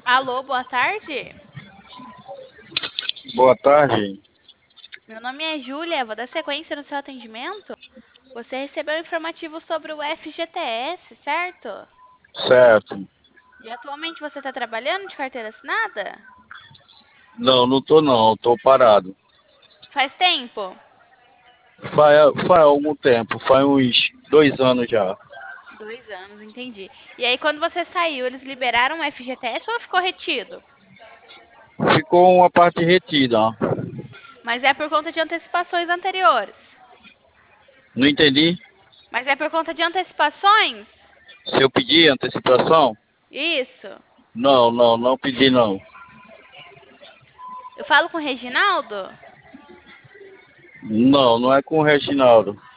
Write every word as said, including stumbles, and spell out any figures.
Alô, boa tarde. Boa tarde. Meu nome é Júlia, vou dar sequência no seu atendimento. Você recebeu um informativo sobre o F G T S, certo? Certo. E atualmente você está trabalhando de carteira assinada? Não, não tô não, tô parado. Faz tempo? Faz, faz algum tempo, faz uns dois anos já. Dois anos, entendi. E aí, quando você saiu, eles liberaram o F G T S ou ficou retido? Ficou uma parte retida, ó. Mas é por conta de antecipações anteriores. Não entendi? Mas é por conta de antecipações? Se eu pedi antecipação? Isso. Não, não, não pedi não. Eu falo com o Reginaldo? Não, não é com o Reginaldo.